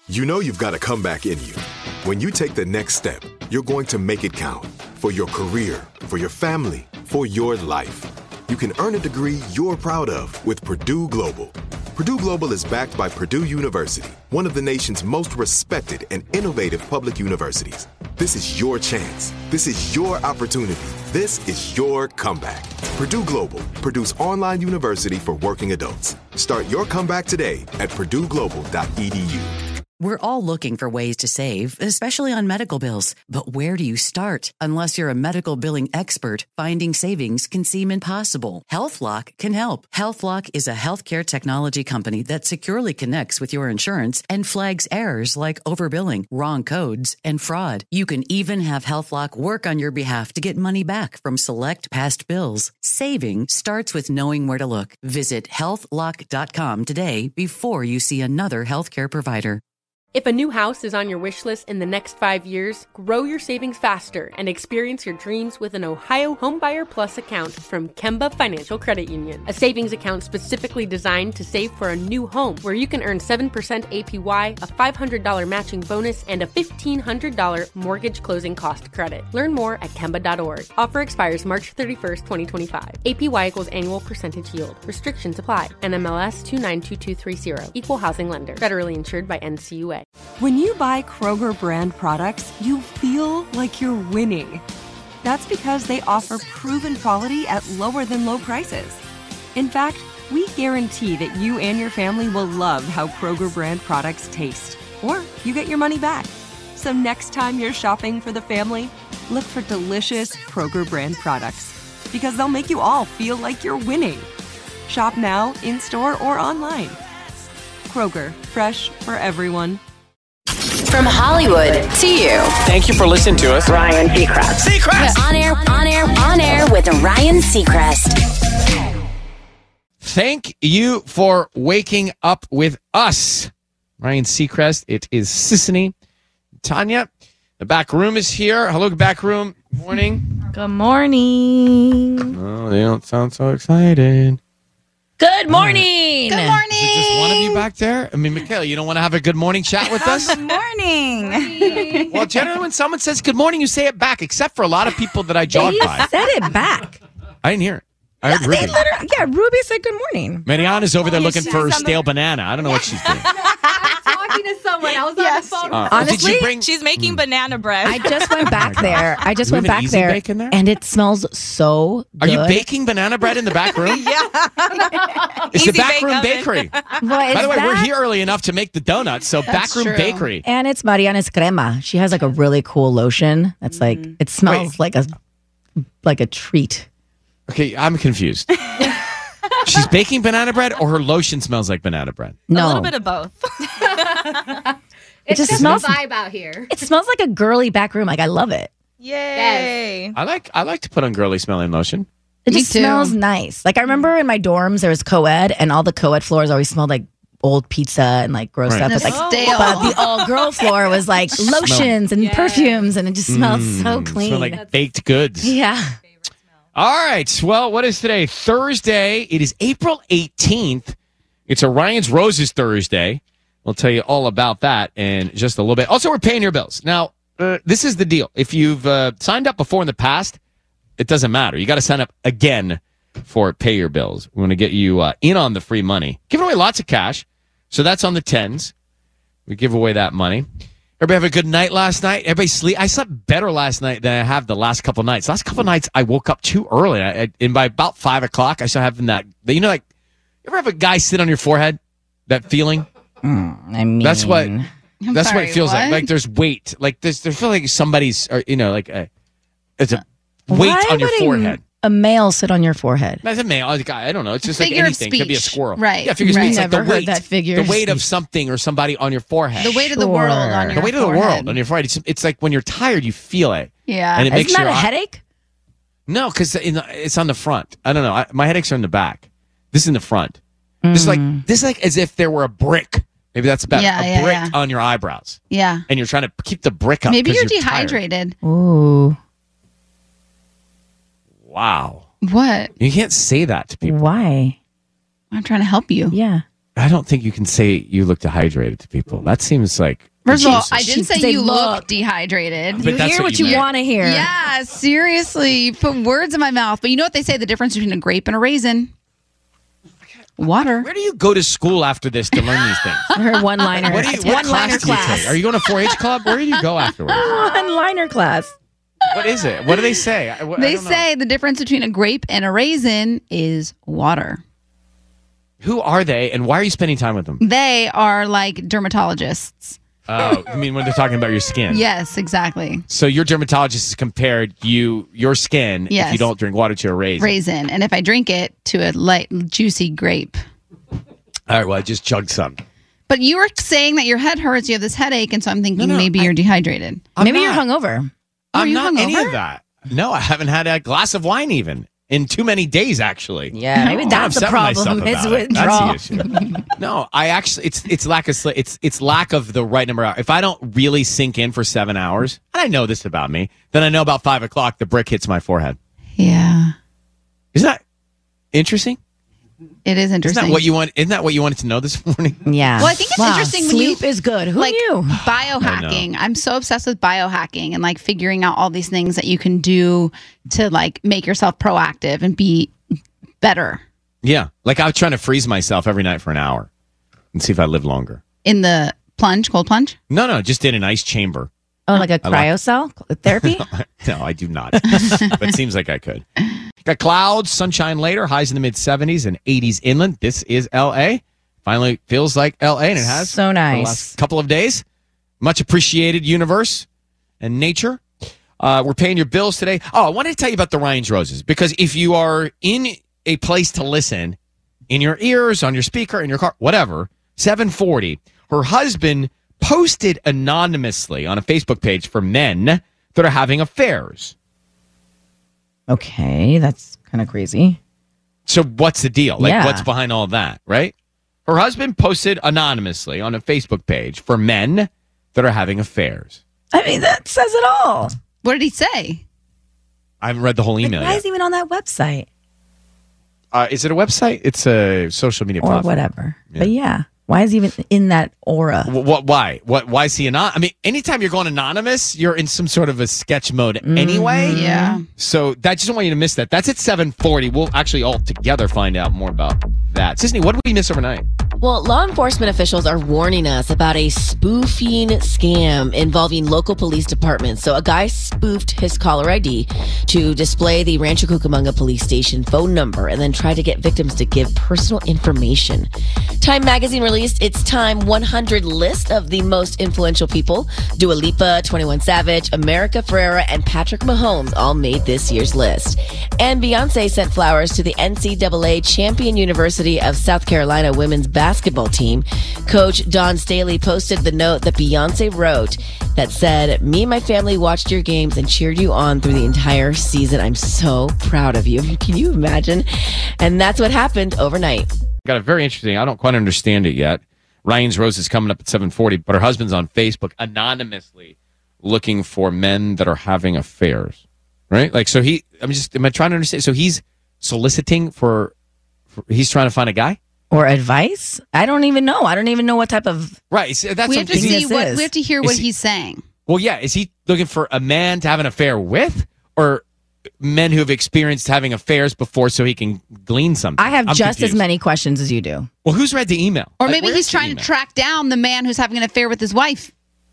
You know you've got a comeback in you. When you take the next step, you're going to make it count for your career, for your family, for your life. You can earn a degree you're proud of with Purdue Global. Purdue Global is backed by Purdue University, one of the nation's most respected and innovative public universities. This is your chance. This is your opportunity. This is your comeback. Purdue Global, Purdue's online university for working adults. Start your comeback today at purdueglobal.edu. We're all looking for ways to save, especially on medical bills. But where do you start? Unless you're a medical billing expert, finding savings can seem impossible. HealthLock can help. HealthLock is a healthcare technology company that securely connects with your insurance and flags errors like overbilling, wrong codes, and fraud. You can even have HealthLock work on your behalf to get money back from select past bills. Saving starts with knowing where to look. Visit healthlock.com today before you see another healthcare provider. If a new house is on your wish list in the next 5 years, grow your savings faster and experience your dreams with an Ohio Homebuyer Plus account from Kemba Financial Credit Union. A savings account specifically designed to save for a new home where you can earn 7% APY, a $500 matching bonus, and a $1,500 mortgage closing cost credit. Learn more at Kemba.org. Offer expires March 31st, 2025. APY equals annual percentage yield. Restrictions apply. NMLS 292230. Equal housing lender. Federally insured by NCUA. When you buy Kroger brand products, you feel like you're winning. That's because they offer proven quality at lower than low prices. In fact, we guarantee that you and your family will love how Kroger brand products taste, or you get your money back. So next time you're shopping for the family, look for delicious Kroger brand products, because they'll make you all feel like you're winning. Shop now, in-store, or online. Kroger, fresh for everyone. From Hollywood to you. Thank you for listening to us. Ryan Seacrest. On air with Ryan Seacrest. Thank you for waking up with us. Ryan Seacrest. It is Sissany. Tanya, the back room is here. Hello, back room. Morning. Good morning. Oh, they don't sound so excited. Good morning. Good morning. Is it just one of you back there? I mean, Michaela, you don't want to have a good morning chat with us? Good morning. Well, generally when someone says good morning, you say it back, except for a lot of people that I jog by. You said it back. I didn't hear it. I heard Ruby. Ruby said good morning. Mariana's over there looking for stale banana. I don't know what she's doing. Talking to someone else on the phone. Honestly, She's making banana bread. I just went back there. Do we have an Easy Bake in there? And it smells so good. Are you baking banana bread in the back room? Yeah. It's Easy the back Bake room Oven. bakery. By the way, we're here early enough to make the donuts, so back room bakery. And it's Mariana's crema. She has like a really cool lotion that's like, it smells like a treat. Okay, I'm confused. She's baking banana bread, or her lotion smells like banana bread? No. A little bit of both. It just just smells a vibe out here. It smells like a girly back room. Like, I love it. Yay. I like to put on girly smelling lotion. It Me just too. smells nice. Like, I remember in my dorms, there was co-ed, and all the co-ed floors always smelled like old pizza and like gross Right. stuff. But like, Stale. but the all-girl floor was like lotions and perfumes, and it just smelled so clean. Smell like baked goods. Yeah. All right. Well, what is today? Thursday. It is April 18th. It's a Ryan's Roses Thursday. We'll tell you all about that in just a little bit. Also, we're paying your bills. Now, this is the deal. If you've signed up before in the past, it doesn't matter. You got to sign up again for Pay Your Bills. We want to get you in on the free money. Giving away lots of cash. So that's on the 10s. We give away that money. Everybody have a good night last night? Everybody sleep? I slept better last night than I have the last couple nights. Last couple nights, I woke up too early. And by about 5 o'clock, I started having that, you know, like, you ever have a guy sit on your forehead? That feeling? I mean, That's what it feels like. Like there's weight. Like there feels like somebody's, or, you know, like it's a weight why on your would forehead. A male sit on your forehead. As a male, like, I don't know. It's just Figure like of anything. It could be a speech. squirrel. Right. Yeah, figure of speech. It's like Never the heard weight, that figure the of weight of speech. something or somebody on your forehead. The weight of the world on your The weight of the forehead. world on your forehead. It's like when you're tired, you feel it. Yeah. And it makes Isn't that your a headache? No, because it's on the front. I don't know. My headaches are in the back. This is in the front. This is like as if there were a brick. Maybe that's better. Yeah, a brick on your eyebrows. Yeah. And you're trying to keep the brick up. Maybe 'cause you're tired. dehydrated. Ooh. Wow. What? You can't say that to people. Why? I'm trying to help you. Yeah. I don't think you can say you look dehydrated to people. That seems like. First of all, Jesus. I didn't say They you look look. dehydrated. But You that's hear what what you you meant. want to hear. Yeah, seriously. You put words in my mouth. But you know what they say? The difference between a grape and a raisin? Water. Where do you go to school after this to learn these things? Her one-liner. What One-liner class do you take? Are you going to 4-H club? Where do you go afterwards? One-liner class. What is it? What do they say? I They don't know. say the difference between a grape and a raisin is water. Who are they, and why are you spending time with them? They are like dermatologists. Oh, I mean when they're talking about your skin. Yes, exactly. So your dermatologist has compared your skin if Yes. you don't drink water to a raisin. Raisin. And if I drink it, to a light, juicy grape. All right, well I just chugged some. But you were saying that your head hurts, you have this headache, and so I'm thinking No, maybe you're dehydrated. Maybe you're hungover. I'm you not any hungover? of that. No, I haven't had a glass of wine even in too many days. Actually, Yeah, maybe I'm that's the upset with myself problem. It's about it. withdrawal. That's the issue. No, I actually it's lack of it's lack of the right number of hours. If I don't really sink in for 7 hours, and I know this about me, then I know about 5 o'clock the brick hits my forehead. Yeah. Isn't that interesting? It is interesting. Isn't that what you want? Isn't that what you wanted to know this morning? Yeah. Well, I think it's interesting when you- sleep is good. Who like knew? biohacking. I'm so obsessed with biohacking and like figuring out all these things that you can do to like make yourself proactive and be better Yeah, like I was trying to freeze myself every night for an hour and see if I live longer. in the cold plunge. No, just in an ice chamber. Oh, like a cryocell therapy? No, I do not. But it seems like I could. Got clouds, sunshine later, highs in the mid 70s and 80s inland. This is LA. Finally feels like LA, and it has So for the nice. last couple of days. Much appreciated universe and nature. We're paying your bills today. Oh, I wanted to tell you about the Ryan's Roses because if you are in a place to listen, in your ears, on your speaker, in your car, whatever, 740, her husband posted anonymously on a Facebook page for men that are having affairs. Okay, that's kind of crazy. So what's the deal? Like, Yeah. what's behind all that, right? Her husband posted anonymously on a Facebook page for men that are having affairs. I mean, that says it all. What did he say? I haven't read the whole Like, email why yet. is he even on that website Is it a website? It's a social media or platform. whatever? Yeah. But yeah, why is he even in that aura? Why? Why is he anonymous? I mean, anytime you're going anonymous, you're in some sort of a sketch mode anyway. Yeah. So I just don't want you to miss that. That's at 740. We'll actually all together find out more about that. Sisney, what did we miss overnight? Well, law enforcement officials are warning us about a spoofing scam involving local police departments. So a guy spoofed his caller ID to display the Rancho Cucamonga police station phone number and then tried to get victims to give personal information. Time magazine released its Time 100 list of the most influential people. Dua Lipa, 21 Savage, America Ferrera, and Patrick Mahomes all made this year's list. And Beyonce sent flowers to the NCAA Champion University of South Carolina women's basketball team. Coach Don Staley posted the note that Beyonce wrote that said, "Me and my family watched your games and cheered you on through the entire season. I'm so proud of you." Can you imagine? And that's what happened overnight. Got a very interesting. I don't quite understand it yet. Ryan's Rose is coming up at 740, but her husband's on Facebook anonymously looking for men that are having affairs. Right? Like, so am I trying to understand? So he's soliciting for he's trying to find a guy? Or advice? I don't even know. I don't even know what type of. Right. So that's We have to business see what is. we have to hear Is what he- he's saying. Well, yeah. Is he looking for a man to have an affair with, or men who have experienced having affairs before, so he can glean something? I have I'm just confused. as many questions as you do. Well, who's read the email? Or Like, maybe where he's is the trying to email? track down the man who's having an affair with his wife.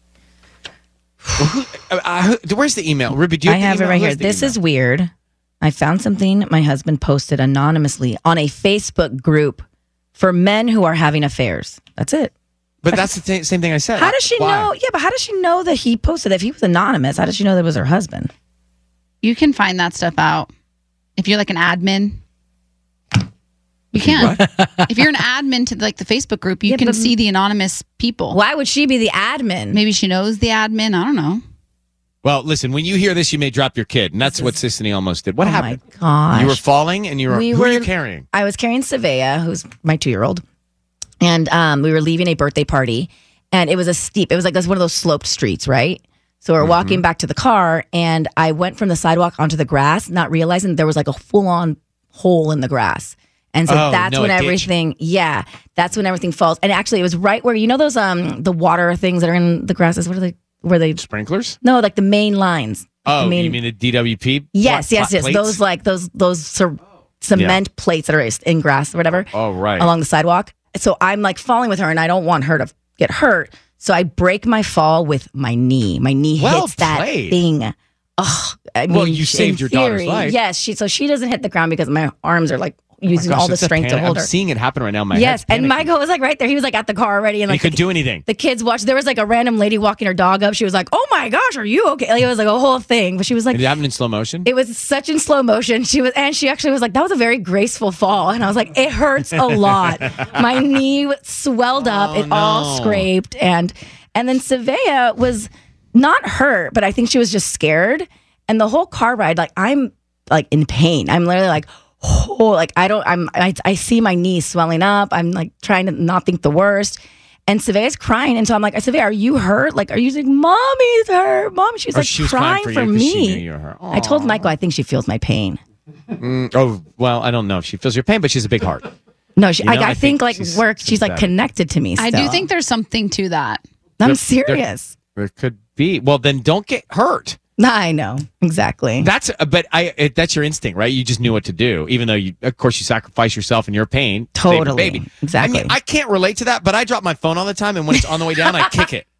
Where's the email? Ruby, do you I the have it email? right Who here. has the This email? is weird. I found something my husband posted anonymously on a Facebook group for men who are having affairs. That's it. But that's the same thing I said. How does she Why? know? Yeah, but how does she know that he posted? If he was anonymous, how does she know that it was her husband? You can find that stuff out. If you're like an admin, you can. If you're an admin to like the Facebook group, you Yeah, can but- see the anonymous people. Why would she be the admin? Maybe she knows the admin. I don't know. Well, listen, when you hear this, you may drop your kid. And that's what Sissany almost did. What Oh happened? my gosh. You were falling and you were, We who are you were- carrying? I was carrying Savea, who's my 2-year-old, and we were leaving a birthday party, and it was it was like one of those sloped streets, right? So we're walking back to the car, and I went from the sidewalk onto the grass, not realizing that there was like a full-on hole in the grass. And so that's no, when a ditch. everything, that's when everything falls. And actually, it was right where, you know, those the water things that are in the grasses. What are they? Where they? Sprinklers? No, like the main lines. Oh, the main, you mean the DWP? Yes. plates? Those like those cement plates that are in grass or whatever. Oh, right. Along the sidewalk. So I'm like falling with her, and I don't want her to get hurt. So I break my fall with my knee. My knee Well hits that played. thing. Oh, Well, you saved in your daughter's life. Yes, so she doesn't hit the ground because my arms are like using all the it's a strength to panic. hold I'm her. seeing it happen right now in my Yes, head. and Michael was like right there. He was like at the car already, and He like could do anything. the kids watched. There was like a random lady walking her dog up. She was like, "Oh my gosh, are you okay?" Like, it was like a whole thing. But she was like, Did it happen in slow motion? it was such in slow motion. She actually was like, that was a very graceful fall. And I was like, it hurts a lot. My knee swelled up. It all scraped. And then Savea was not hurt, but I think she was just scared. And the whole car ride, like I'm like in pain. I'm literally like, oh, like I see my knee swelling up. I'm like trying to not think the worst. And Savea's crying. And so I'm like, Savea, are you hurt? Like, are you like, Mommy's hurt? Mom, she's like she was crying for for you 'cause she me. knew you were hurt. I told Michael, I think she feels my pain. Oh, well, I don't know if she feels your pain, but she's a big heart. No, You know, I think like she's she's like sympathetic. connected to me. I still. do think there's something to that. I'm serious. There could be. Well, then don't get hurt. I know exactly. That's that's your instinct, right? You just knew what to do, even though of course you sacrifice yourself in your pain. to save your Totally. baby. Exactly. I mean, I can't relate to that, but I drop my phone all the time, and when it's on the way down, I kick it.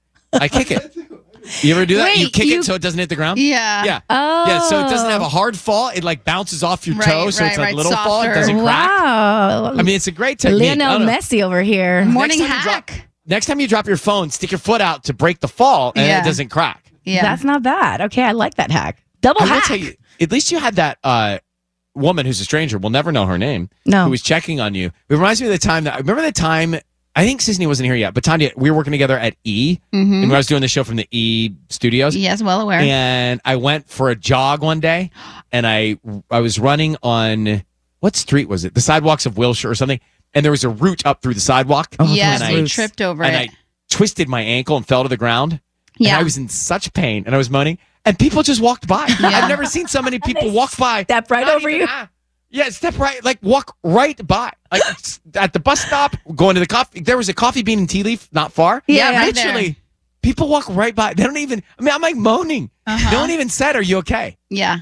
You ever do that? Wait, you kick you- it so it doesn't hit the ground? Yeah. Yeah. Oh. Yeah, so it doesn't have a hard fall. It like bounces off your Right, toe, so it's like right, a little softer. fall. It doesn't crack. Wow. I mean, it's a great technique. I Lionel don't know. Messi over here. Morning Next time you hack. Next time you drop your phone, stick your foot out to break the fall, and Yeah. it doesn't crack. Yeah. That's not bad. Okay, I like that hack. Double I will hack. tell you, at least you had that woman who's a stranger. We'll never know her name. No. Who was checking on you. It reminds me of the time remember the time. I think Sisney wasn't here yet, but Tanya, we were working together at E, and I was doing the show from the E studios. Yes, well aware. And I went for a jog one day, and I was running on what street was it? The sidewalks of Wilshire or something. And there was a root up through the sidewalk. Yes, and you tripped over and it. I twisted my ankle and fell to the ground. Yeah. And I was in such pain, and I was moaning, and people just walked by. I've never seen so many people walk by. Step right Not over even, you. Yeah, step right, like walk right by. Like at the bus stop, going to the coffee. There was a Coffee Bean and Tea Leaf not far. Yeah, right literally. there. People walk right by. They don't even. I mean, I'm like moaning. No one even said, "Are you okay?" Yeah.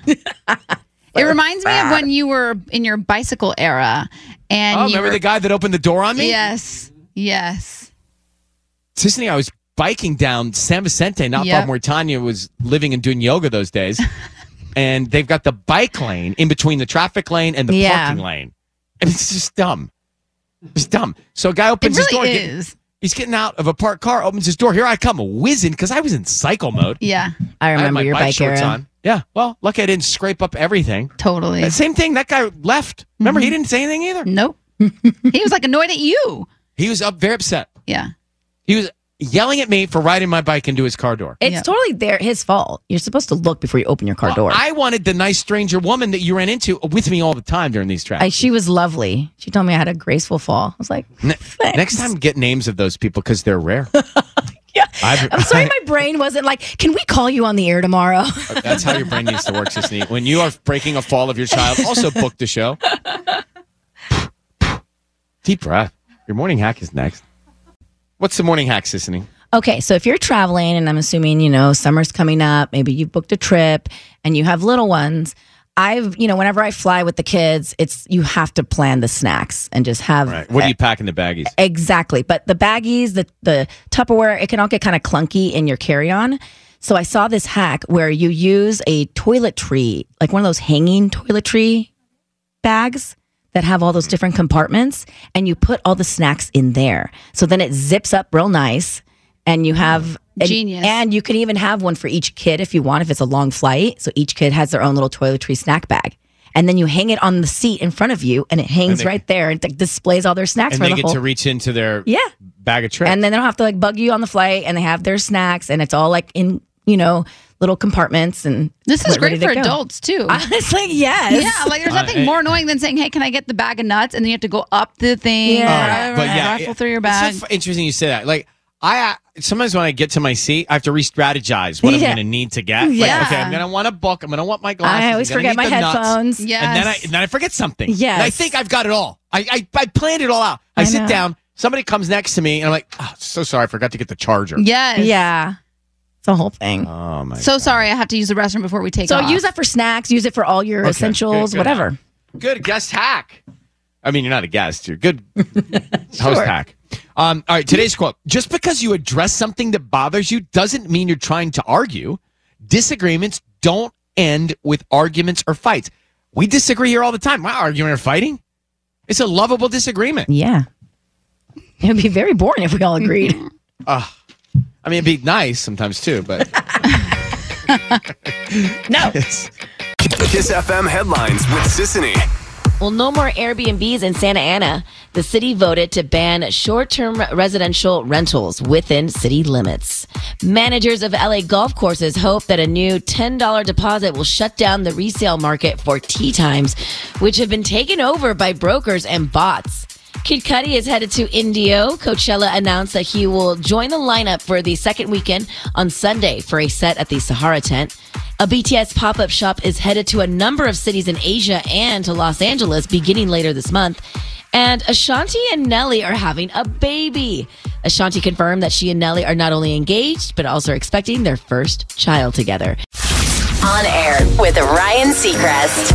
It reminds me of when you were in your bicycle era. And Oh, you remember were, the guy that opened the door on me? Yes. Yes. Sisney, I was biking down San Vicente, not far from where Tanya was living and doing yoga those days. And they've got the bike lane in between the traffic lane and the parking lane. And it's just dumb. It's dumb. So a guy opens It his door. really is. He's getting out of a parked car, opens his door. Here I come, whizzing, because I was in cycle mode. Yeah. I I had remember my your bike bike shorts era. on. Yeah. Well, lucky I didn't scrape up everything. Totally. Same thing. That guy left. Remember, he didn't say anything either. Nope. He was like annoyed at you. He was very upset. Yeah. He was yelling at me for riding my bike into his car door. It's totally his fault. You're supposed to look before you open your car door. I wanted the nice stranger woman that you ran into with me all the time during these tracks. She was lovely. She told me I had a graceful fall. I was like, thanks. Next time, get names of those people because they're rare. Yeah. I'm sorry my brain wasn't like, can we call you on the air tomorrow? That's how your brain needs to work, Sisney. When you are breaking a fall of your child, also book the show. Deep breath. Your morning hack is next. What's the morning hack, Sisney? Okay, so if you're traveling, and I'm assuming, summer's coming up, maybe you've booked a trip and you have little ones, whenever I fly with the kids, you have to plan the snacks and just have. Right. What do you pack in the baggies? Exactly. But the baggies, the Tupperware, it can all get kind of clunky in your carry-on. So I saw this hack where you use a toiletry, like one of those hanging toiletry bags that have all those different compartments, and you put all the snacks in there. So then it zips up real nice, and you have Genius. And you can even have one for each kid if you want, if it's a long flight. So each kid has their own little toiletry snack bag. And then you hang it on the seat in front of you, and it hangs right there and displays all their snacks And for they the get whole. to reach into their bag of tricks. And then they don't have to bug you on the flight, and they have their snacks, and it's all in little compartments. And This is ready great to for go. adults too. Honestly, yes. Yeah, there's nothing more annoying than saying, "Hey, can I get the bag of nuts?" And then you have to go up the thing, Yeah. But yeah, rifle through your bag. It's so interesting you say that. Like, Sometimes when I get to my seat, I have to re-strategize what I'm Yeah. going to need to get. Yeah. Like, okay, I'm going to want a book. I'm going to want my glasses. I always I'm gonna forget need my the nuts. headphones. Yes. And then I forget something. Yes. And I think I've got it all. I planned it all out. I sit know. down. Somebody comes next to me, and I'm like, oh, so sorry. I forgot to get the charger. Yes. Yeah. It's a whole thing. Oh, my So God. sorry, I have to use the restroom before we take So off. use that for snacks. Use it for all your Okay. essentials, Good. whatever. Good guest hack. I mean, you're not a guest. You're good host hack. All right, today's quote. Just because you address something that bothers you doesn't mean you're trying to argue. Disagreements don't end with arguments or fights. We disagree here all the time. We're not arguing or fighting. It's a lovable disagreement. Yeah. It would be very boring if we all agreed. I mean, it'd be nice sometimes too, but No. Kiss FM headlines with Sissany. Well, no more Airbnbs in Santa Ana. The city voted to ban short-term residential rentals within city limits. Managers of LA golf courses hope that a new $10 deposit will shut down the resale market for tee times, which have been taken over by brokers and bots. Kid Cudi is headed to Indio. Coachella announced that he will join the lineup for the second weekend on Sunday for a set at the Sahara tent. A BTS pop-up shop is headed to a number of cities in Asia and to Los Angeles beginning later this month. And Ashanti and Nelly are having a baby. Ashanti confirmed that she and Nelly are not only engaged, but also expecting their first child together. On air with Ryan Seacrest.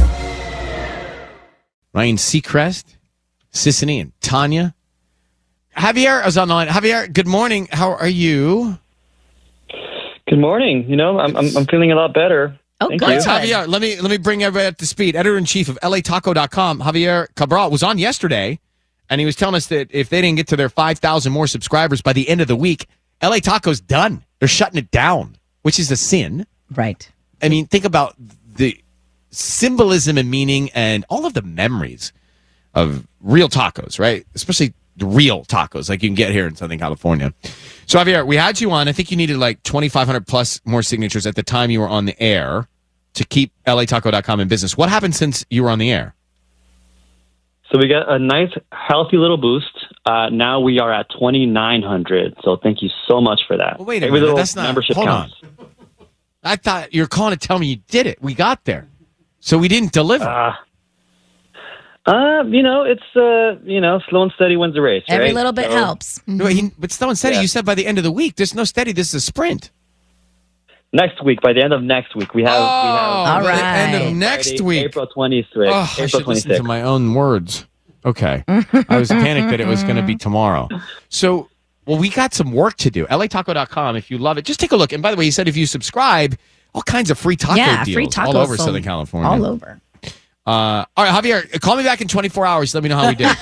Ryan Seacrest, Sissany, and Tanya. Javier is on the line. Javier, good morning. How are you? Good morning. You know, I'm feeling a lot better. Oh, Thank good. you. Javier, let me bring everybody up to speed. Editor-in-chief of LATaco.com, Javier Cabral, was on yesterday, and he was telling us that if they didn't get to their 5,000 more subscribers by the end of the week, LA Taco's done. They're shutting it down, which is a sin. Right. I mean, think about the symbolism and meaning and all of the memories of real tacos, right? Especially the real tacos like you can get here in Southern California. So, Javier, we had you on. I think you needed like 2,500 plus more signatures at the time you were on the air to keep LATaco.com in business. What happened since you were on the air? So we got a nice, healthy little boost. Now we are at 2,900. So thank you so much for that. Well, wait a Every minute. little That's not. membership Hold counts. on. I thought you were calling to tell me you did it. We got there. So we didn't deliver. You know, it's slow and steady wins the race. Every right? little bit So- helps. But still and steady, Yeah. you said by the end of the week. There's no steady. This is a sprint. Next week, by the end of next week, we have. All by the end right. of next Friday, week. April 26th. Oh, I April should listen to 26th. my own words. Okay. I was panicked that it was going to be tomorrow. So, well, we got some work to do. LATaco.com, if you love it, just take a look. And by the way, he said if you subscribe, all kinds of free taco Yeah, deals free tacos all over sold Southern California. All over. All right, Javier, call me back in 24 hours. Let me know how we did.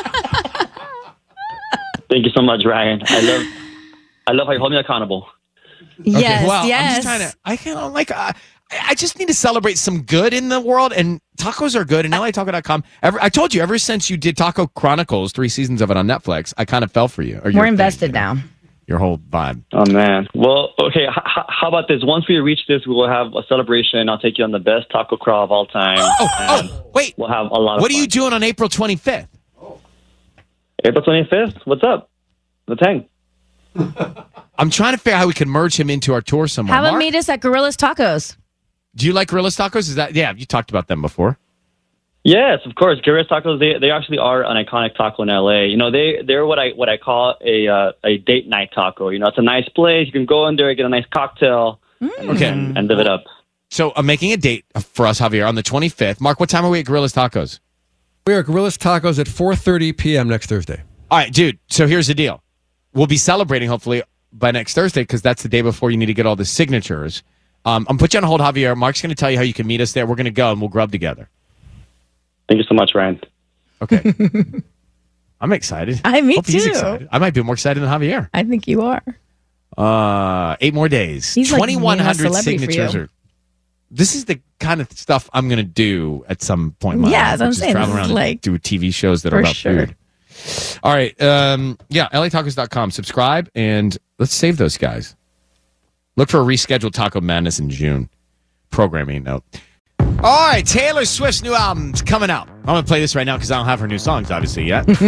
Thank you so much, Ryan. I love how you hold me accountable. Yes, well, yes. I'm just trying to, I kind of like, I just need to celebrate some good in the world, and tacos are good. And LATaco.com, I told you, ever since you did Taco Chronicles, 3 seasons of it on Netflix, I kind of fell for you. Or your We're thing, invested you know, now. Your whole vibe. Oh, man. Well, okay, how about this? Once we reach this, we will have a celebration. I'll take you on the best taco crawl of all time. Wait. We'll have a lot of What are fun. you doing on April 25th? April 25th? What's up? Let's hang. I'm trying to figure out how we can merge him into our tour somewhere. Have him Mark, meet us at Gorillas Tacos. do you like Gorillas Tacos? Is that, yeah, you talked about them before. Yes, of course. Gorillas Tacos, they actually are an iconic taco in LA. You know, they're what I call a date night taco. You know, it's a nice place. You can go in there, get a nice cocktail, and live it up. So I'm making a date for us, Javier, on the 25th. Mark, what time are we at Gorillas Tacos? We are at Gorillas Tacos at 4:30 p.m. next Thursday. All right, dude. So here's the deal. We'll be celebrating, hopefully, by next Thursday, because that's the day before you need to get all the signatures. I'm put you on hold, Javier. Mark's going to tell you how you can meet us there. We're going to go, and we'll grub together. Thank you so much, Ryan. Okay. I'm excited. Me Hope he's too. excited. I might be more excited than Javier. I think you are. 8 more days. He's like being a 2,100 celebrity for signatures. you. This is the kind of stuff I'm going to do at some point in my Yeah, life. that's what I'm which is saying. travel This around is and like- do TV shows that are for about sure. food. All right. LATacos.com. Subscribe, and let's save those guys. Look for a rescheduled Taco Madness in June. Programming note. All right, Taylor Swift's new album's coming out. I'm going to play this right now because I don't have her new songs, obviously, yet. This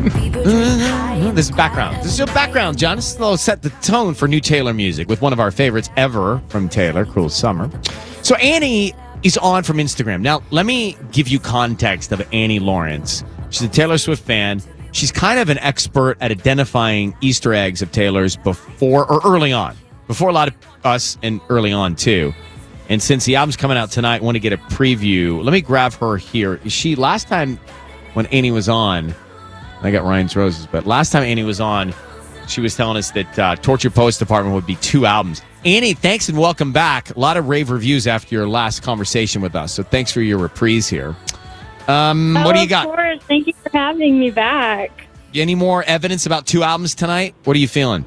is background. This is your background, John. This will set the tone for new Taylor music with one of our favorites ever from Taylor, Cruel Summer. So Annie is on from Instagram. Now, let me give you context of Annie Lawrence. She's a Taylor Swift fan. She's kind of an expert at identifying Easter eggs of Taylor's before or early on. Before a lot of us and early on, too. And since the album's coming out tonight, I want to get a preview. Let me grab her here. Last time when Annie was on, I got Ryan's Roses, but last time Annie was on, she was telling us that Tortured Poets Department would be 2 albums. Annie, thanks and welcome back. A lot of rave reviews after your last conversation with us, so thanks for your reprise here. What do you got? Of course. Thank you for having me back. Any more evidence about 2 albums tonight? What are you feeling?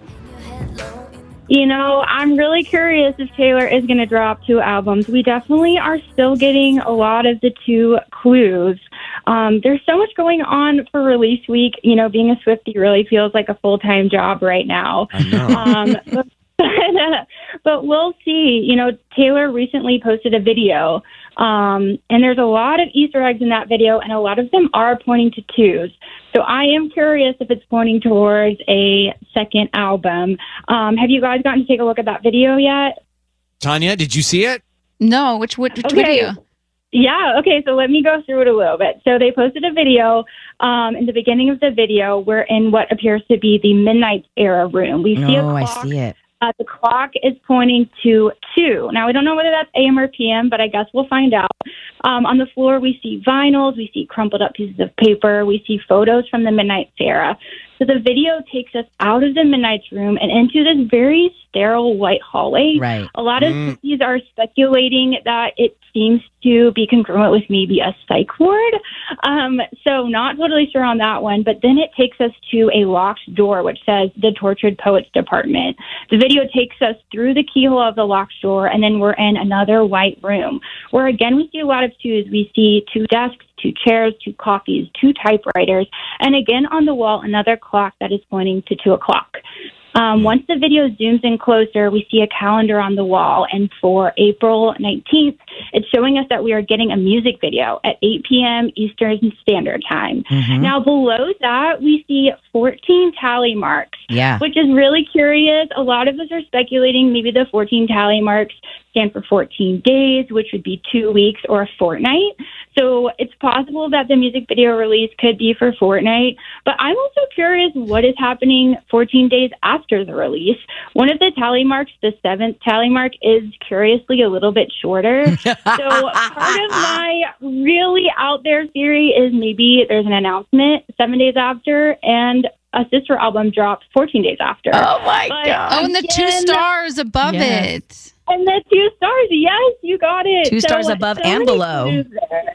You know, I'm really curious if Taylor is going to drop 2 albums. We definitely are still getting a lot of the 2 clues. There's so much going on for release week. You know, being a Swiftie really feels like a full-time job right now. I know. But we'll see. You know, Taylor recently posted a video, and there's a lot of Easter eggs in that video, and a lot of them are pointing to 2s. So I am curious if it's pointing towards a second album. Have you guys gotten to take a look at that video yet? Tanya, did you see it? No, which video? Yeah, okay, so let me go through it a little bit. So they posted a video in the beginning of the video. We're in what appears to be the Midnight Era room. We see a clock. I see it. The clock is pointing to 2. Now, we don't know whether that's AM or PM, but I guess we'll find out. On the floor, we see vinyls, we see crumpled up pieces of paper, we see photos from the Midnight Era. So the video takes us out of the Midnight's room and into this very sterile white hallway. Right. A lot of these are speculating that it seems to be congruent with maybe a psych ward. So not totally sure on that one. But then it takes us to a locked door, which says the Tortured Poets Department. The video takes us through the keyhole of the locked door, and then we're in another white room where, again, we see a lot of 2s. We see 2 desks, 2 chairs, 2 coffees, 2 typewriters, and again on the wall, another clock that is pointing to 2 o'clock. Once the video zooms in closer, we see a calendar on the wall, and for April 19th, it's showing us that we are getting a music video at 8 p.m. Eastern Standard Time. Now, below that, we see 14 tally marks, which is really curious. A lot of us are speculating maybe the 14 tally marks stand for 14 days, which would be 2 weeks or a fortnight. So it's possible that the music video release could be for fortnight. But I'm also curious what is happening 14 days after the release. One of the tally marks, the 7th tally mark, is curiously a little bit shorter. So part of my really out there theory is maybe there's an announcement 7 days after and a sister album dropped 14 days after. Oh, my God. Oh, and the 2 stars above it. And the 2 stars, yes, you got it. 2 stars above and below.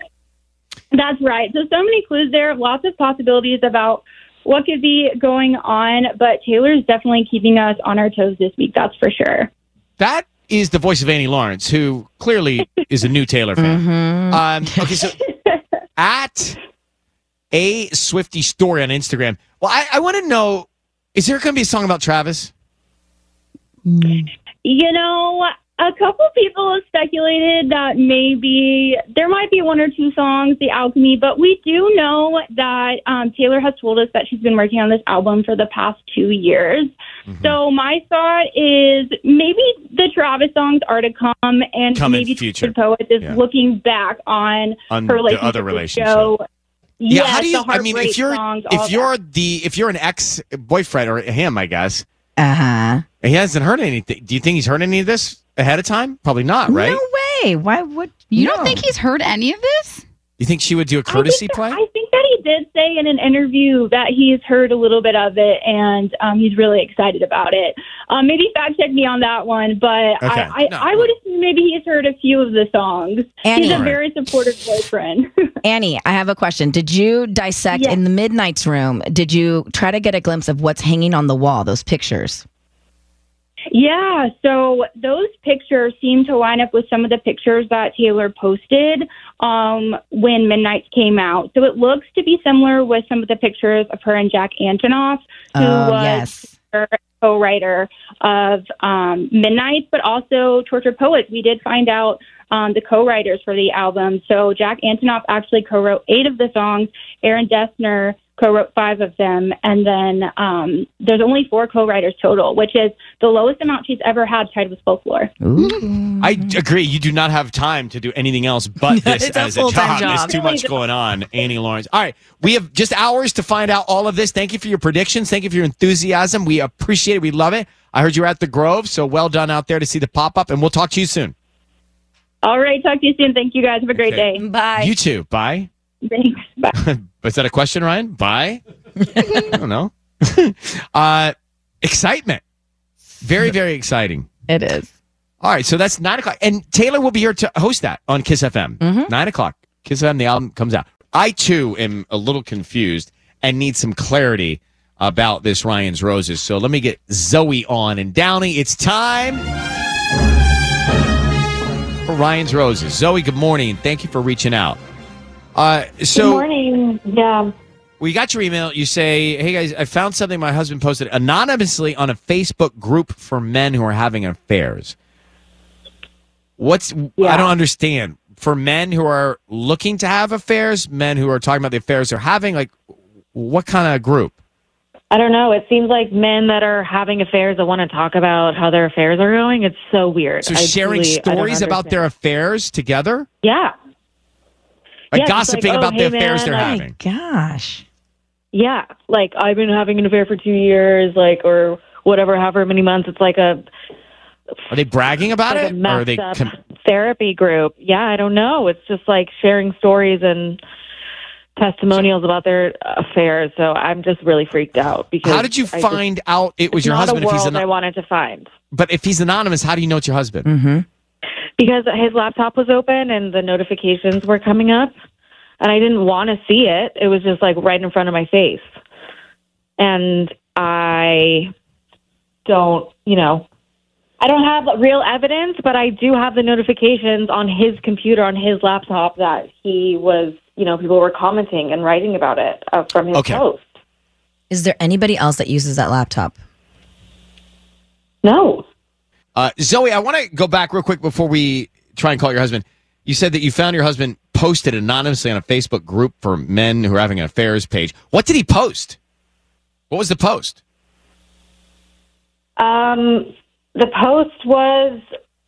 That's right. So many clues there, lots of possibilities about what could be going on, but Taylor's definitely keeping us on our toes this week, that's for sure. That is the voice of Annie Lawrence, who clearly is a new Taylor fan. Okay, so at a Swiftie story on Instagram, well, I want to know, is there going to be a song about Travis? You know, a couple people have speculated that maybe there might be 1 or 2 songs, The Alchemy, but we do know that Taylor has told us that she's been working on this album for the past 2 years. So my thought is maybe the Travis songs are to come, and maybe future. the Poets is looking back on her the other relationship. Yeah, how do you? I mean, if you're an ex-boyfriend or him, I guess. And he hasn't heard anything. Do you think he's heard any of this ahead of time? Probably not, right? No way. Why would you don't think he's heard any of this? You think she would do a courtesy play? I think that he did say in an interview that he's heard a little bit of it, and he's really excited about it. Maybe fact check me on that one, but okay. I would assume maybe he's heard a few of the songs. Annie. He's a very supportive boyfriend. Annie, I have a question. Did you dissect in the Midnight's room? Did you try to get a glimpse of what's hanging on the wall, those pictures? Yeah, so those pictures seem to line up with some of the pictures that Taylor posted when Midnights came out. So it looks to be similar with some of the pictures of her and Jack Antonoff, who was her co-writer of Midnights, but also Tortured Poets. We did find out the co-writers for the album. So Jack Antonoff actually co-wrote 8 of the songs. Aaron Dessner co-wrote 5 of them. And then there's only 4 co-writers total, which is the lowest amount she's ever had tied with Folklore. I agree. You do not have time to do anything else but this It's a as a full-time job. There's job. too much going on, Annie Lawrence. All right. We have just hours to find out all of this. Thank you for your predictions. Thank you for your enthusiasm. We appreciate it. We love it. I heard you were at the Grove, so well done out there to see the pop-up, and we'll talk to you soon. All right. Talk to you soon. Thank you guys. Have a great day. Bye. You too. Bye. Thanks. Bye. Was that a question, Ryan? Bye? I don't know. Excitement. Very, very exciting. It is. All right, so that's 9 o'clock. And Taylor will be here to host that on Kiss FM. 9 o'clock. Kiss FM, the album comes out. I, too, am a little confused and need some clarity about this Ryan's Roses. So let me get Zoe on. And Downey, it's time for Ryan's Roses. Zoe, good morning. Thank you for reaching out. Good morning. Yeah. We got your email. You say, hey, guys, I found something my husband posted anonymously on a Facebook group for men who are having affairs. I don't understand. For men who are looking to have affairs, men who are talking about the affairs they're having, like, what kind of group? I don't know. It seems like men that are having affairs that want to talk about how their affairs are going. It's so weird. So sharing stories about their affairs together? Yeah. Like Yeah, it's gossiping like, about oh, the hey, affairs man, they're I- having. Gosh. Yeah. Like, I've been having an affair for 2 years, like, or whatever, however many months. It's like a Are they bragging about like it? a Or are messed they up therapy group. Yeah, I don't know. It's just like sharing stories and testimonials about their affairs. So I'm just really freaked out. Because How did you find out it was it's your not husband a if he's world I anonymous? wanted to find. But if he's anonymous, how do you know it's your husband? Mm-hmm. Because his laptop was open and the notifications were coming up, and I didn't want to see it. It was just like right in front of my face. And I don't, I don't have real evidence, but I do have the notifications on his computer, on his laptop, that he was, people were commenting and writing about it from his post. Is there anybody else that uses that laptop? No. Zoe, I want to go back real quick before we try and call your husband. You said that you found your husband posted anonymously on a Facebook group for men who are having an affairs page. What did he post? What was the post? The post was,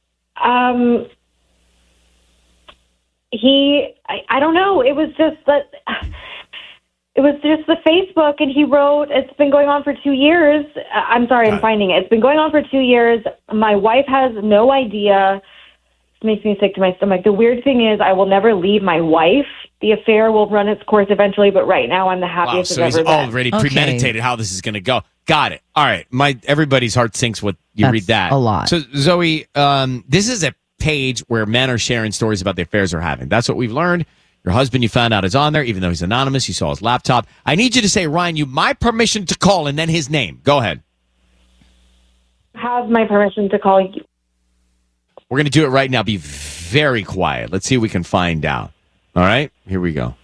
I don't know. It was just that, it was just the Facebook, and he wrote, it's been going on for 2 years. I'm sorry, I'm finding it. It's been going on for 2 years. My wife has no idea. It makes me sick to my stomach. The weird thing is I will never leave my wife. The affair will run its course eventually, but right now I'm the Wow, happiest so I've he's ever been. already premeditated how this is going to go. Got it. All right. Everybody's heart sinks when you That's read that. a lot. So, Zoe, this is a page where men are sharing stories about the affairs they're having. That's what we've learned. Your husband, you found out, is on there, even though he's anonymous. You saw his laptop. I need you to say, Ryan, you my permission to call, and then his name. Go ahead. Have my permission to call you. We're going to do it right now. Be very quiet. Let's see if we can find out. All right? Here we go.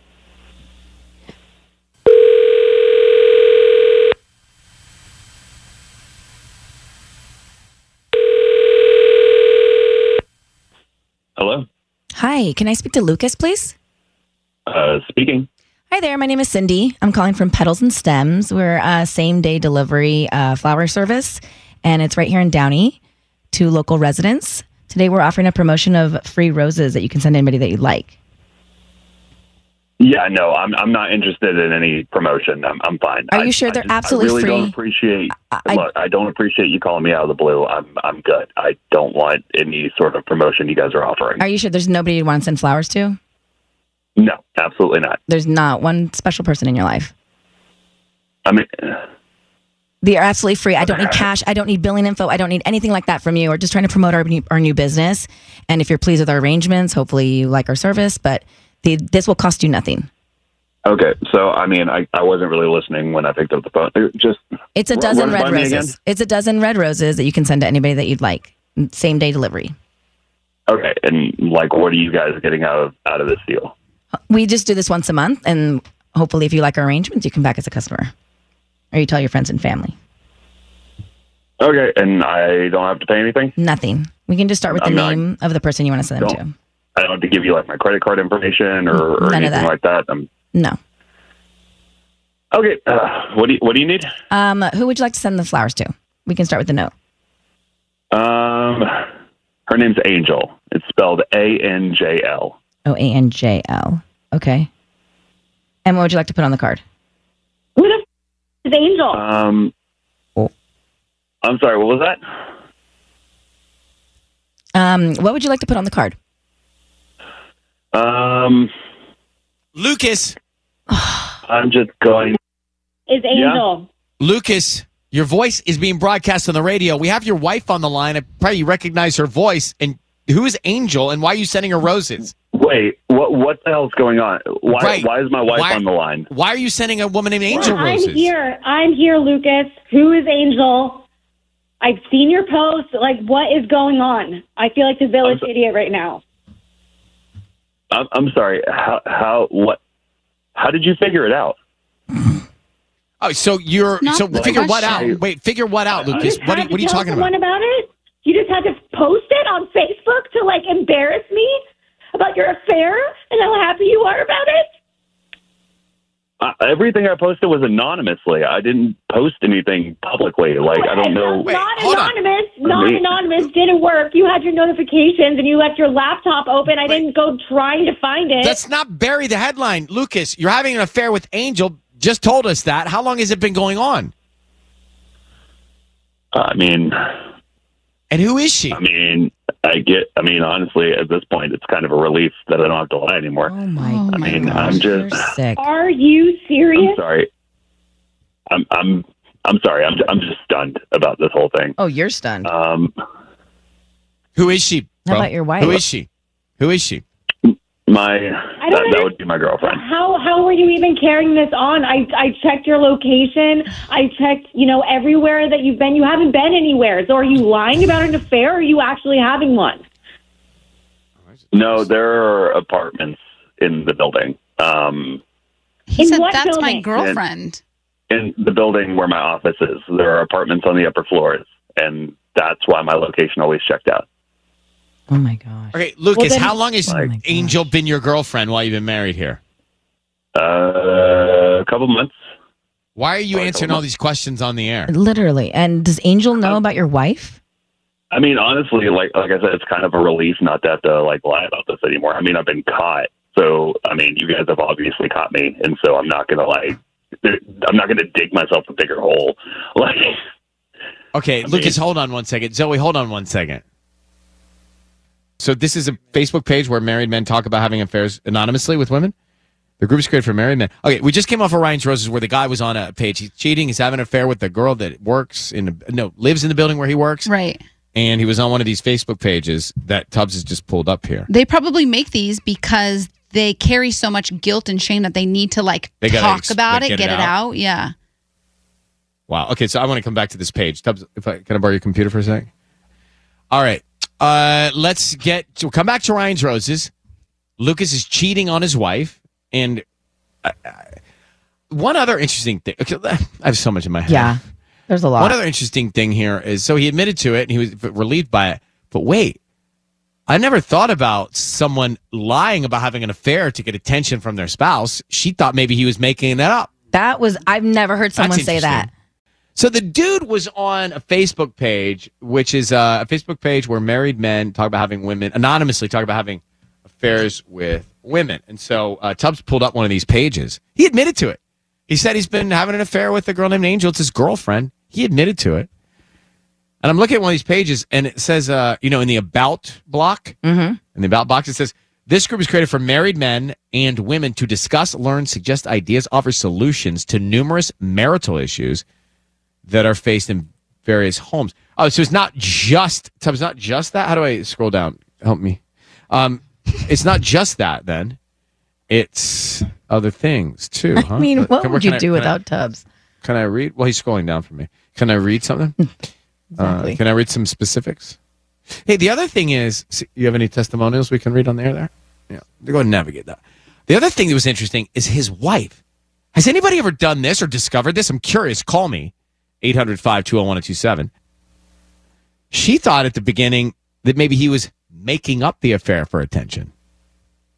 Hello? Hi, can I speak to Lucas, please? Speaking. Hi there, my name is Cindy. I'm calling from Petals and Stems. We're a same-day delivery flower service, and it's right here in Downey to local residents. Today we're offering a promotion of free roses that you can send anybody that you'd like. Yeah, no, I'm not interested in any promotion. I'm fine. Are you sure they're absolutely I really free? don't appreciate. Look, I don't appreciate you calling me out of the blue. I'm good. I don't want any sort of promotion you guys are offering. Are you sure there's nobody you'd want to send flowers to? No, absolutely not. There's not one special person in your life. I mean, They are absolutely free. I don't need cash. I don't need billing info. I don't need anything like that from you. We're just trying to promote our new business. And if you're pleased with our arrangements, hopefully you like our service. But this will cost you nothing. okay. So, I mean, I wasn't really listening when I picked up the phone. It's a dozen red roses. It's a dozen red roses that you can send to anybody that you'd like. Same day delivery. Okay, and like, what are you guys getting out of this deal? We just do this once a month, and hopefully if you like our arrangements, you come back as a customer. Or you tell your friends and family. Okay, and I don't have to pay anything? Nothing. We can just start with the name of the person you want to send them to. I don't have to give you like my credit card information or None of anything that. like that. No. Okay. What do you need? Who would you like to send the flowers to? We can start with the note. Her name's Angel. It's spelled ANJL. Oh, ANJL. Okay. And what would you like to put on the card? Who the is Angel? I'm sorry. What was that? What would you like to put on the card? Lucas. I'm just going. Is Angel? Lucas, your voice is being broadcast on the radio. We have your wife on the line. I probably recognize her voice. And who is Angel, and why are you sending her roses? Wait, what the hell's going on? Why is my wife on the line? Why are you sending a woman named Angel roses? I'm here, Lucas. Who is Angel? I've seen your post. Like, what is going on? I feel like the village idiot right now. I'm sorry. How did you figure it out? Oh, so figure what out? Wait, figure what out, Lucas? What are you talking about? About it? You just had to post it on Facebook to like embarrass me about your affair and how happy you are about it? Everything I posted was anonymously. I didn't post anything publicly. Like, I don't know. Anonymous didn't work. You had your notifications and you left your laptop open. I didn't go trying to find it. Let's not bury the headline. Lucas, you're having an affair with Angel. Just told us that. How long has it been going on? And who is she? Honestly, at this point, it's kind of a relief that I don't have to lie anymore. Oh my God. I'm just sick. Are you serious? I'm sorry. I'm sorry. I'm just stunned about this whole thing. Oh, you're stunned. Who is she? How about your wife? Who is she? That would be my girlfriend. How were you even carrying this on? I checked your location. I checked, everywhere that you've been. You haven't been anywhere. So are you lying about an affair or are you actually having one? No, there are apartments in the building. He said what that's building? my girlfriend. In the building where my office is, there are apartments on the upper floors, and that's why my location always checked out. Oh my gosh. Okay, Lucas, Well, then- how long has Angel been your girlfriend while you've been married here? A couple months. Why are you answering all these questions on the air? Literally. And does Angel know about your wife? Honestly, like I said, it's kind of a relief not to have to lie about this anymore. I've been caught, so you guys have obviously caught me, and so I'm not gonna I'm not gonna dig myself a bigger hole. Okay, Lucas, hold on one second. Zoe, hold on one second. So this is a Facebook page where married men talk about having affairs anonymously with women? The group's created for married men. Okay, we just came off of Ryan's Roses where the guy was on a page. He's cheating. He's having an affair with the girl that lives in the building where he works. Right. And he was on one of these Facebook pages that Tubbs has just pulled up here. They probably make these because they carry so much guilt and shame that they need to talk about it, get it out. Yeah. Wow. Okay, so I want to come back to this page. Tubbs, can I borrow your computer for a second? All right. We'll come back to Ryan's Roses. Lucas is cheating on his wife. And one other interesting thing. Okay, I have so much in my head. Yeah, there's a lot. One other interesting thing here is, so he admitted to it and he was relieved by it. But wait, I never thought about someone lying about having an affair to get attention from their spouse. She thought maybe he was making that up. I've never heard someone say that. So the dude was on a Facebook page, which is a Facebook page where married men talk about having women, anonymously talk about having affairs with women. And so Tubbs pulled up one of these pages. He admitted to it. He said he's been having an affair with a girl named Angel. It's his girlfriend. He admitted to it. And I'm looking at one of these pages, and it says, in the About block, in the About box, it says, this group is created for married men and women to discuss, learn, suggest ideas, offer solutions to numerous marital issues that are faced in various homes. Oh, so it's not just, Tubbs, not just that? How do I scroll down? Help me. It's not just that, then. It's other things, too, huh? What would you do without Tubbs? Can I read? Well, he's scrolling down for me. Can I read something? Exactly. Can I read some specifics? Hey, the other thing is, you have any testimonials we can read on the air there? Yeah, go ahead and navigate that. The other thing that was interesting is his wife. Has anybody ever done this or discovered this? I'm curious. Call me, 800-520-1027. She thought at the beginning that maybe he was making up the affair for attention.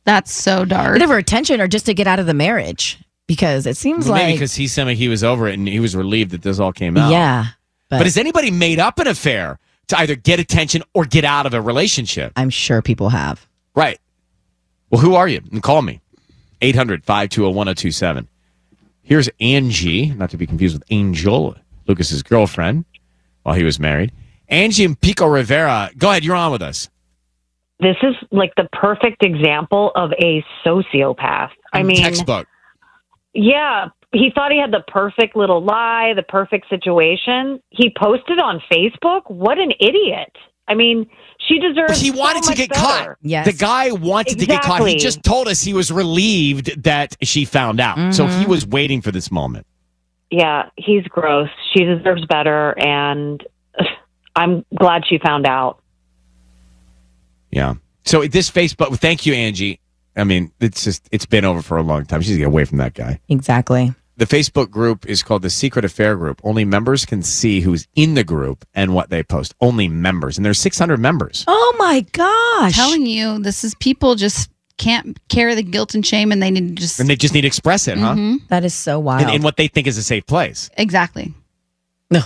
That's so dark. Either for attention or just to get out of the marriage. Because it seems Maybe like... because he said he was over it and he was relieved that this all came out. Yeah. But has anybody made up an affair to either get attention or get out of a relationship? I'm sure people have. Right. Well, who are you? And call me. 800-520-1027. Here's Angie, not to be confused with Angel, Lucas's girlfriend, while he was married. Angie and Pico Rivera. Go ahead. You're on with us. This is like the perfect example of a sociopath. I mean, textbook. Yeah, he thought he had the perfect little lie, the perfect situation. He posted on Facebook. What an idiot. I mean, she deserves. But he wanted so to get much caught. better. Yes. The guy wanted to get caught. He just told us he was relieved that she found out. So he was waiting for this moment. Yeah, he's gross. She deserves better, and I'm glad she found out. Yeah. So this Facebook, thank you, Angie. I mean, it's been over for a long time. She's get away from that guy. Exactly. The Facebook group is called the Secret Affair Group. Only members can see who's in the group and what they post. Only members. And there's 600 members. Oh, my gosh. I'm telling you, this is people just can't carry the guilt and shame, and they need to just... And they just need to express it, huh? That is so wild. In what they think is a safe place. Exactly. No.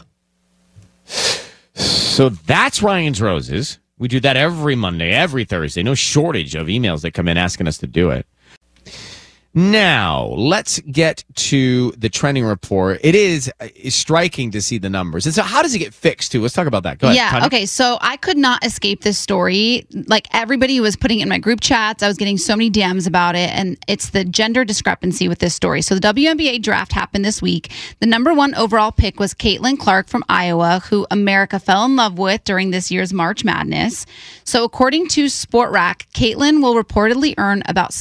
So that's Ryan's Roses. We do that every Monday, every Thursday. No shortage of emails that come in asking us to do it. Now, let's get to the trending report. It is striking to see the numbers. And so how does it get fixed, too? Let's talk about that. Go ahead, Yeah, Tanya. okay. So I could not escape this story. Like, everybody was putting it in my group chats. I was getting so many DMs about it. And it's the gender discrepancy with this story. So the WNBA draft happened this week. The number one overall pick was Caitlin Clark from Iowa, who America fell in love with during this year's March Madness. So according to SportRack, Caitlin will reportedly earn about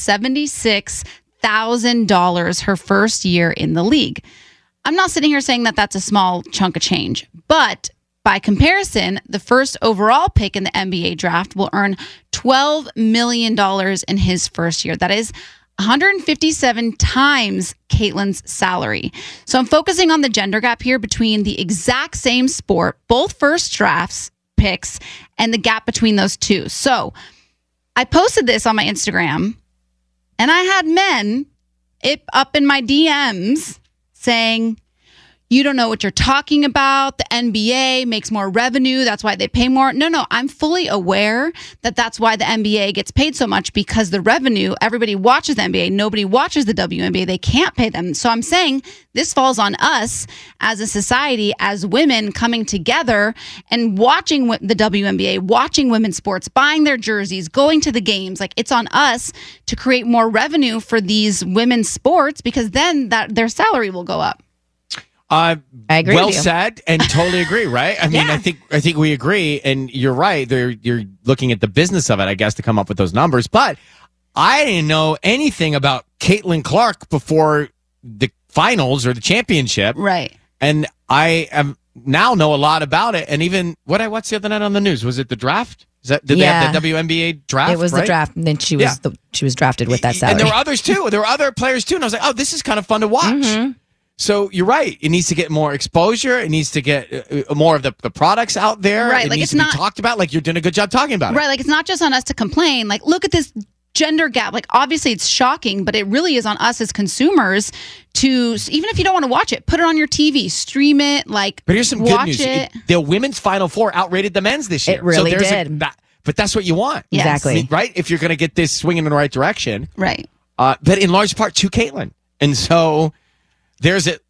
$76,000 her first year in the league. I'm not sitting here saying that that's a small chunk of change, but by comparison, the first overall pick in the NBA draft will earn $12 million in his first year. That is 157 times Caitlin's salary. So I'm focusing on the gender gap here between the exact same sport, both first drafts picks, and the gap between those two. So I posted this on my Instagram, and I had men up in my DMs saying, you don't know what you're talking about. The NBA makes more revenue. That's why they pay more. No, I'm fully aware that that's why the NBA gets paid so much, because the revenue, everybody watches the NBA. Nobody watches the WNBA. They can't pay them. So I'm saying this falls on us as a society, as women coming together and watching the WNBA, watching women's sports, buying their jerseys, going to the games. Like, it's on us to create more revenue for these women's sports, because then their salary will go up. I agree Well with you. said, and totally agree, right? I mean, I think we agree, and you're right. You're looking at the business of it, I guess, to come up with those numbers. But I didn't know anything about Caitlin Clark before the finals or the championship, right? And I now know a lot about it. And even what's the other night on the news? Was it the draft? Did they have the WNBA draft? It was right? the draft, and then she was drafted with that salary. And there were others too. There were other players too, and I was like, oh, this is kind of fun to watch. Mm-hmm. So you're right. It needs to get more exposure. It needs to get more of the products out there. Right, It like, needs it's to not- be talked about. Like, you're doing a good job talking about it. Right, like, it's not just on us to complain. Like, look at this gender gap. Like, obviously it's shocking, but it really is on us as consumers to, even if you don't want to watch it, put it on your TV, stream it, like, But here's some good watch news. it. The women's Final Four outrated the men's this year. It really there's did. But that's what you want. Yes. Exactly. I mean, right? If you're going to get this swinging in the right direction. Right. But in large part to Caitlin. And so there's a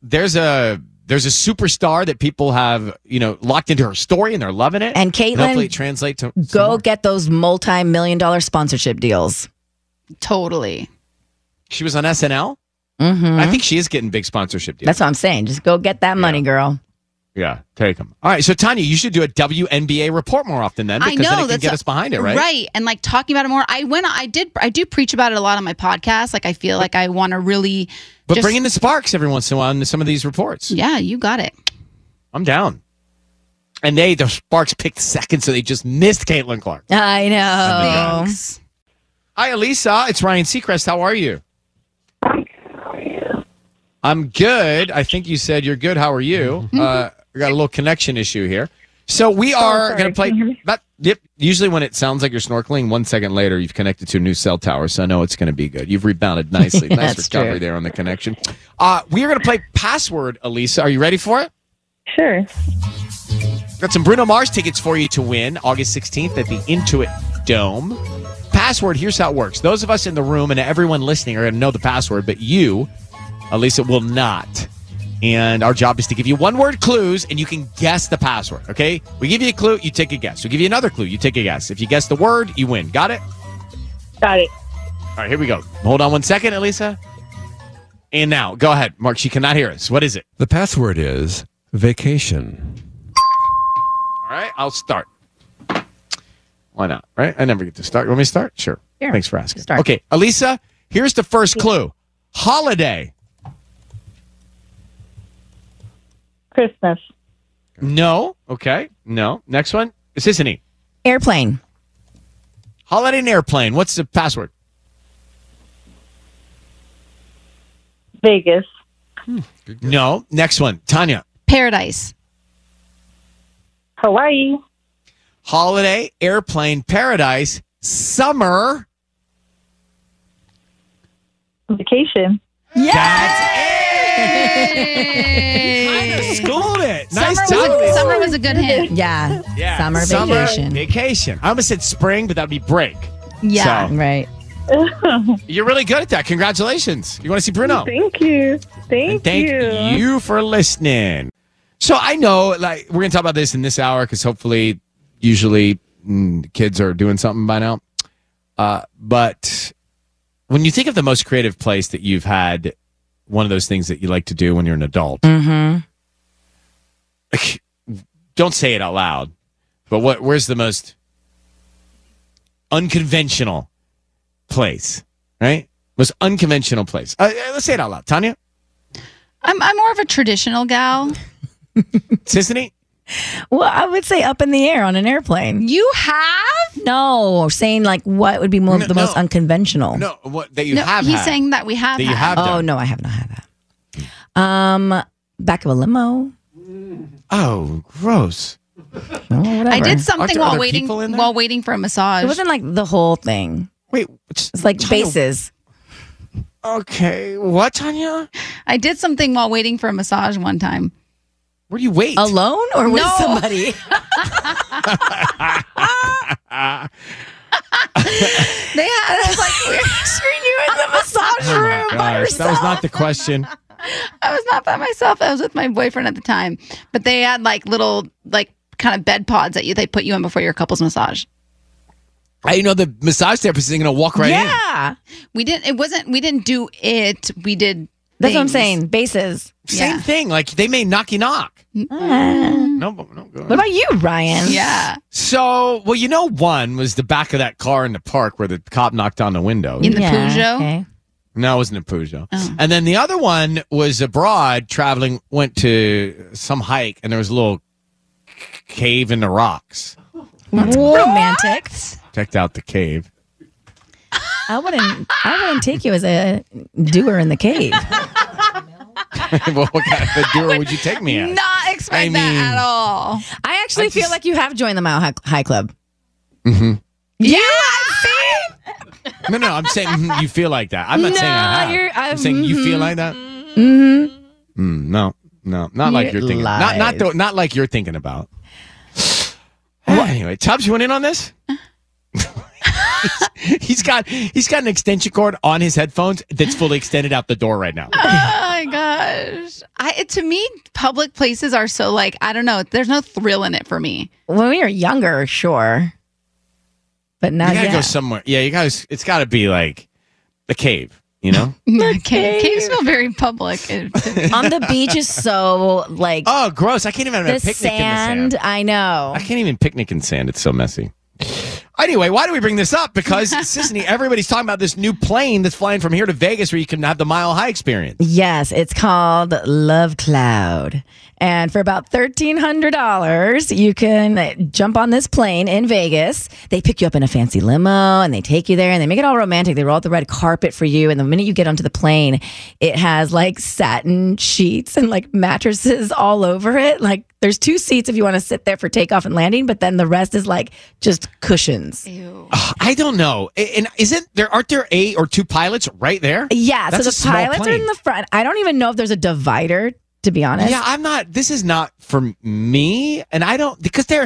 superstar that people have, locked into her story, and they're loving it. And Caitlin, hopefully it translates to go get those multi-million-dollar sponsorship deals. Totally. She was on SNL. Mm-hmm. I think she is getting big sponsorship deals. That's what I'm saying. Just go get that money, girl. Yeah, take them. All right, so Tanya, you should do a WNBA report more often then, because then it can get us behind it, right? Right, and like talking about it more. I do preach about it a lot on my podcast. Like, I feel like I want to really, But bring in the sparks every once in a while into some of these reports. Yeah, you got it. I'm down. And the Sparks picked second, so they just missed Caitlin Clark. I know. Hi, Elisa. It's Ryan Seacrest. How are you? I'm good. I think you said you're good. How are you? We got a little connection issue here. So we are sorry. going to play. Can you hear me? Yep. Usually when it sounds like you're snorkeling, 1 second later you've connected to a new cell tower. So I know it's going to be good. You've rebounded nicely. Nice That's recovery true. there on the connection. We are going to play Password, Elisa. Are you ready for it? Sure. Got some Bruno Mars tickets for you to win August 16th at the Intuit Dome. Password, here's how it works. Those of us in the room and everyone listening are going to know the password, but you, Elisa, will not. And our job is to give you one-word clues, and you can guess the password, okay? We give you a clue, you take a guess. We give you another clue, you take a guess. If you guess the word, you win. Got it? Got it. All right, here we go. Hold on 1 second, Elisa. And now, go ahead. Mark, she cannot hear us. What is it? The password is vacation. All right, I'll start. Why not, right? I never get to start. You want me to start? Sure. Sure. Thanks for asking. Start. Okay, Elisa, here's the first clue. Holiday. Christmas. No. Okay. No. Next one. Sissany. Airplane. Holiday and airplane. What's the password? Vegas. No. Next one. Tanya. Paradise. Hawaii. Holiday, airplane, paradise, summer. Vacation. Kind of schooled it. Nice job. Summer was a good hint. Yeah. Yeah. Summer vacation. Vacation. I almost said spring, but that would be break. Yeah. So, Right. you're really good at that. Congratulations. You want to see Bruno? Thank you. And thank you for listening. So I know, like, we're going to talk about this in this hour because hopefully, usually, kids are doing something by now. But when you think of the most creative place that you've had, one of those things that you like to do when you're an adult, Mm-hmm. don't say it out loud. But where's the most unconventional place? Right? Most unconventional place. Let's say it out loud. Tanya? I'm more of a traditional gal. Sissany? Well, I would say up in the air on an airplane. You have? No, saying like what would be the most unconventional. No, what that you No, have he's had. saying that we have That you had. have Oh done. no, I have not had that. Back of a limo. Oh, gross. No, whatever. I did Aren't something there while other waiting people in there? while waiting for a massage. It wasn't like the whole thing. Wait, It's like bases. okay. What, Tanya? I did something while waiting for a massage one time. Where do you wait? Alone or with No. somebody? They had us like we were you in the massage Oh room my by gosh, that was not the question. I was not by myself. I was with my boyfriend at the time. But they had like little like kind of bed pods that they put you in before your couple's massage. I know the massage therapist is going to walk right in. Yeah. We didn't do it. We did That's what I'm things. saying. Bases. Same Yeah. thing. Like they may knocky knock. No, go What ahead. about you, Ryan? Yeah. So, well, one was the back of that car in the park where the cop knocked on the window. In the Peugeot. Okay. No, it wasn't a Peugeot. Oh. And then the other one was abroad traveling, went to some hike, and there was a little cave in the rocks. Romantic. Checked out the cave. I wouldn't take you as a doer in the cave. Well, what kind of a doer would you take me as? Not expect I mean- that at all. I actually feel like you have joined the Mile High Club. Mm-hmm. Yeah, see? No, I'm saying you feel like that. I'm not saying I have. I'm saying you feel like that. Mm-hmm. No, not like you're thinking. Not like you're thinking about. Anyway, Tubbs, you went in on this? He's got an extension cord on his headphones that's fully extended out the door right now. Oh my gosh. To me, public places are so like, I don't know. There's no thrill in it for me. When we were younger, sure. But not You gotta yet. go somewhere. Yeah, you guys. It's got to be like the cave. You know? Caves feel very public. On the beach is so like. Oh, gross! I can't even have the a picnic sand. in the sand. I know. I can't even picnic in sand. It's so messy. Anyway, why do we bring this up? Because, Sissany, everybody's talking about this new plane that's flying from here to Vegas where you can have the Mile High experience. Yes, it's called Love Cloud. And for about $1,300, you can jump on this plane in Vegas. They pick you up in a fancy limo and they take you there and they make it all romantic. They roll out the red carpet for you. And the minute you get onto the plane, it has like satin sheets and like mattresses all over it. Like there's 2 seats if you want to sit there for takeoff and landing, but then the rest is like just cushions. I don't know. And aren't there 8 or 2 pilots right there? Yeah. That's so a the small pilots are plane. in the front. I don't even know if there's a divider, to be honest. Yeah, this is not for me. And I don't, because they're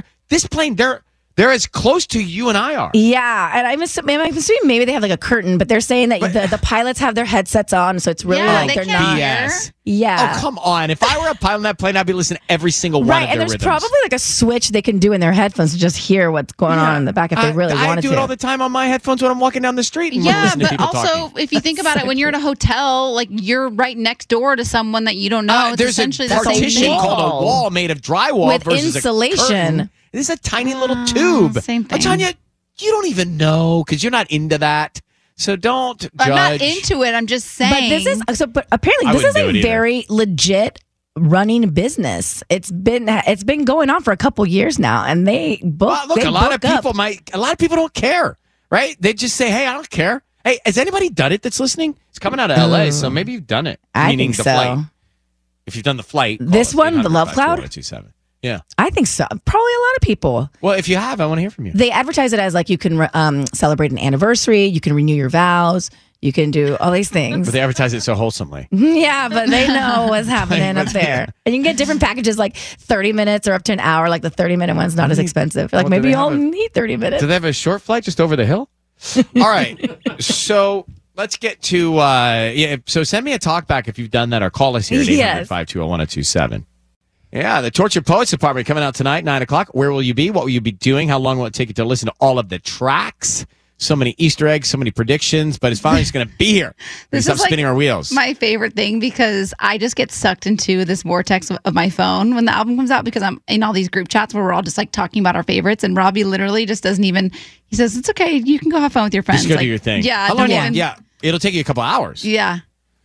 as close to you and I are. Yeah, and I'm assuming maybe they have like a curtain, but they're saying that the pilots have their headsets on, so it's really like they're not. BS. Yeah. Oh, come on. If I were a pilot on that plane, I'd be listening to every single one Right, of and their there's rhythms. probably like a switch they can do in their headphones to just hear what's going on in the back if they really wanted to. I do it all the time on my headphones when I'm walking down the street and Yeah, listening to but people also, talking. if you think about it, when you're at a hotel, like you're right next door to someone that you don't know. It's There's essentially a the same partition thing. called a wall made of drywall With versus insulation. a curtain. This is a tiny little tube. Same thing. Tanya, you don't even know because you're not into that. So don't judge. I'm not into it. I'm just saying. But apparently I this is wouldn't do it a either. very legit running business. It's been going on for a couple years now, and they book. Look, they a lot of book up. people don't care, right? They just say, "Hey, I don't care." Hey, has anybody done it that's listening? It's coming out of LA, so maybe you've done it. I Meaning think the so. flight. If you've done the flight, This call us, one, the Love Cloud? 800-520-1027. Yeah. I think so. Probably a lot of people. Well, if you have, I want to hear from you. They advertise it as like you can celebrate an anniversary, you can renew your vows, you can do all these things. But they advertise it so wholesomely. Yeah, but they know what's happening up there. And you can get different packages like 30 minutes or up to an hour. Like the 30-minute one's not as expensive. Like Well, do maybe they you all have a- need 30 minutes. Do they have a short flight just over the hill? All right. So let's get to, so send me a talk back if you've done that or call us here at Yes. 800-520-1027. Yeah, the Tortured Poets Department coming out tonight, 9 o'clock. Where will you be? What will you be doing? How long will it take you to listen to all of the tracks? So many Easter eggs, so many predictions, but it's finally just going to be here. We This stop is like spinning our wheels. my favorite thing because I just get sucked into this vortex of my phone when the album comes out because I'm in all these group chats where we're all just like talking about our favorites and Robbie literally just doesn't even, he says, it's okay. You can go have fun with your friends. Just go like, do your thing. Yeah. How long? don't even- Yeah, it'll take you a couple hours. Yeah.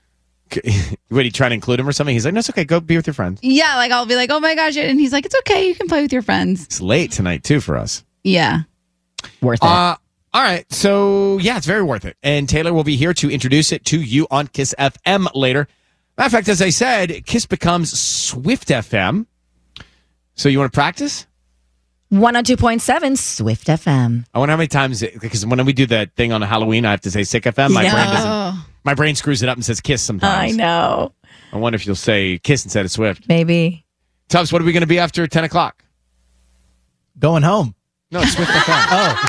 Would he try to include him or something? He's like, no, it's okay. Go be with your friends. Yeah. Like I'll be like, oh my gosh. And he's like, it's okay. You can play with your friends. It's late tonight, too, for us. Yeah. Worth it. All right. So, yeah, it's very worth it. And Taylor will be here to introduce it to you on Kiss FM later. Matter of fact, as I said, Kiss becomes Swift FM. So you want to practice? 102.7 Swift FM. I wonder how many times, because when we do that thing on Halloween, I have to say Sick FM. My brain screws it up and says Kiss sometimes. I know. I wonder if you'll say Kiss instead of Swift. Maybe. Tubbs, what are we going to be after 10 o'clock? Going home. No, it's Swift FM.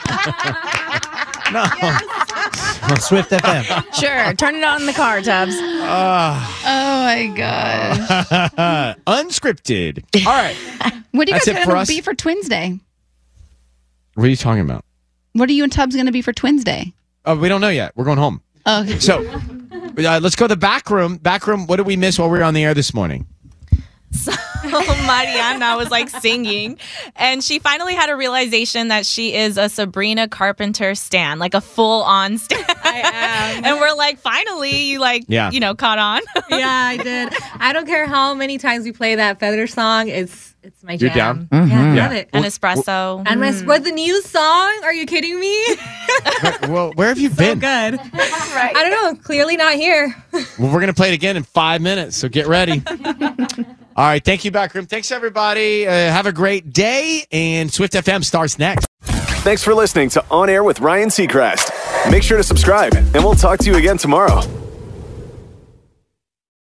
No. Swift FM. Sure. Turn it on in the car, Tubbs. Oh my gosh. Unscripted. All right. What are you That's guys it for going us. to be for Twins Day? What are you talking about? What are you and Tubbs going to be for Twins Day? Oh, we don't know yet. We're going home. Okay. So let's go to the back room. Back room, what did we miss while we were on the air this morning? So Mariana was like singing, and she finally had a realization that she is a Sabrina Carpenter stan, like a full-on stan. I am. And we're like, finally, you caught on. Yeah, I did. I don't care how many times we play that Feather song. It's my jam. You're down? Yeah, I Mhm. love Yeah. it. An espresso. And with the new song, are you kidding me? Well, where have you So been? good. Right. I don't know. Clearly not here. Well, we're going to play it again in 5 minutes, so get ready. All right. Thank you, Backroom. Thanks, everybody. Have a great day, and Swift FM starts next. Thanks for listening to On Air with Ryan Seacrest. Make sure to subscribe, and we'll talk to you again tomorrow.